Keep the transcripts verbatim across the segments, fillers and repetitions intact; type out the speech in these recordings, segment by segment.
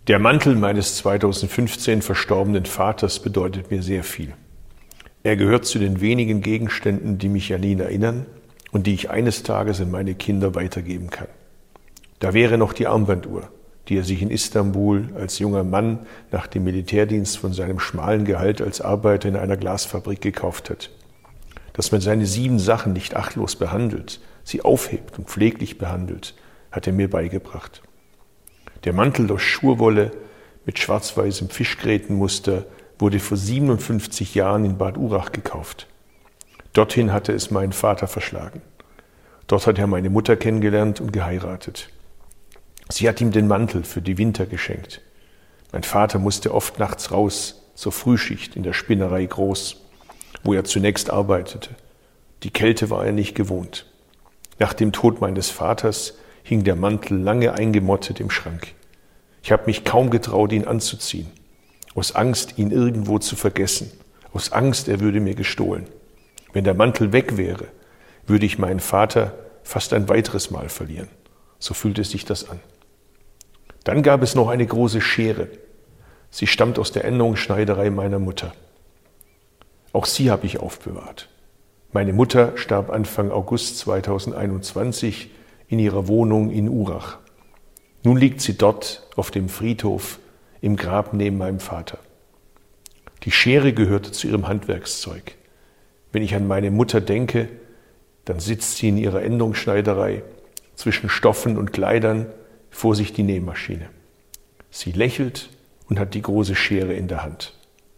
Der Mantel meines zweitausendfünfzehn verstorbenen Vaters bedeutet mir sehr viel. Er gehört zu den wenigen Gegenständen, die mich an ihn erinnern und die ich eines Tages an meine Kinder weitergeben kann. Da wäre noch die Armbanduhr, die er sich in Istanbul als junger Mann nach dem Militärdienst von seinem schmalen Gehalt als Arbeiter in einer Glasfabrik gekauft hat. Dass man seine sieben Sachen nicht achtlos behandelt, sie aufhebt und pfleglich behandelt, hat er mir beigebracht. Der Mantel aus Schurwolle mit schwarz-weißem Fischgrätenmuster wurde vor siebenundfünfzig Jahren in Bad Urach gekauft. Dorthin hatte es meinen Vater verschlagen. Dort hat er meine Mutter kennengelernt und geheiratet. Sie hat ihm den Mantel für die Winter geschenkt. Mein Vater musste oft nachts raus, zur Frühschicht in der Spinnerei Groß, wo er zunächst arbeitete. Die Kälte war er nicht gewohnt. Nach dem Tod meines Vaters hing der Mantel lange eingemottet im Schrank. Ich habe mich kaum getraut, ihn anzuziehen, aus Angst, ihn irgendwo zu vergessen, aus Angst, er würde mir gestohlen. Wenn der Mantel weg wäre, würde ich meinen Vater fast ein weiteres Mal verlieren. So fühlte sich das an. Dann gab es noch eine große Schere. Sie stammt aus der Änderungsschneiderei meiner Mutter. Auch sie habe ich aufbewahrt. Meine Mutter starb Anfang August zweitausendeinundzwanzig in ihrer Wohnung in Urach. Nun liegt sie dort auf dem Friedhof im Grab neben meinem Vater. Die Schere gehörte zu ihrem Handwerkszeug. Wenn ich an meine Mutter denke, dann sitzt sie in ihrer Änderungsschneiderei zwischen Stoffen und Kleidern, vor sich die Nähmaschine. Sie lächelt und hat die große Schere in der Hand.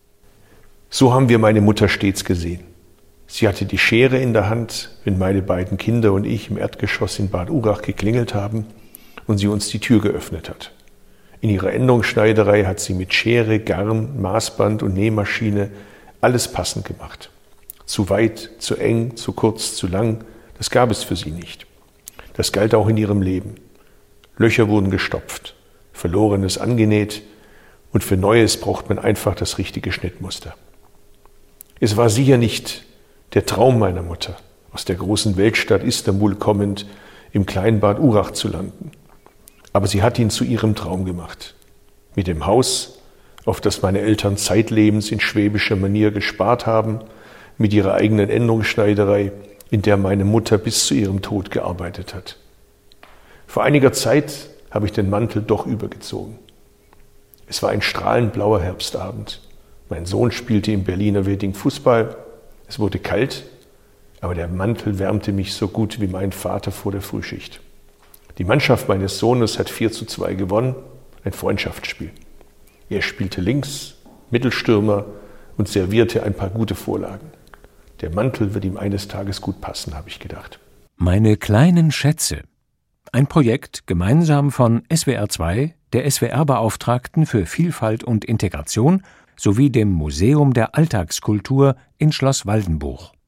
So haben wir meine Mutter stets gesehen. Sie hatte die Schere in der Hand, wenn meine beiden Kinder und ich im Erdgeschoss in Bad Urach geklingelt haben und sie uns die Tür geöffnet hat. In ihrer Änderungsschneiderei hat sie mit Schere, Garn, Maßband und Nähmaschine alles passend gemacht. Zu weit, zu eng, zu kurz, zu lang, das gab es für sie nicht. Das galt auch in ihrem Leben. Löcher wurden gestopft, Verlorenes angenäht und für Neues braucht man einfach das richtige Schnittmuster. Es war sicher nicht der Traum meiner Mutter, aus der großen Weltstadt Istanbul kommend, im kleinen Bad Urach zu landen. Aber sie hat ihn zu ihrem Traum gemacht. Mit dem Haus, auf das meine Eltern zeitlebens in schwäbischer Manier gespart haben, mit ihrer eigenen Änderungsschneiderei, in der meine Mutter bis zu ihrem Tod gearbeitet hat. Vor einiger Zeit habe ich den Mantel doch übergezogen. Es war ein strahlend blauer Herbstabend. Mein Sohn spielte im Berliner Wedding Fußball. Es wurde kalt, aber der Mantel wärmte mich so gut wie mein Vater vor der Frühschicht. Die Mannschaft meines Sohnes hat vier zu zwei gewonnen, ein Freundschaftsspiel. Er spielte links, Mittelstürmer und servierte ein paar gute Vorlagen. Der Mantel wird ihm eines Tages gut passen, habe ich gedacht. Meine kleinen Schätze. Ein Projekt gemeinsam von S W R zwei, der S W R-Beauftragten für Vielfalt und Integration sowie dem Museum der Alltagskultur in Schloss Waldenbuch.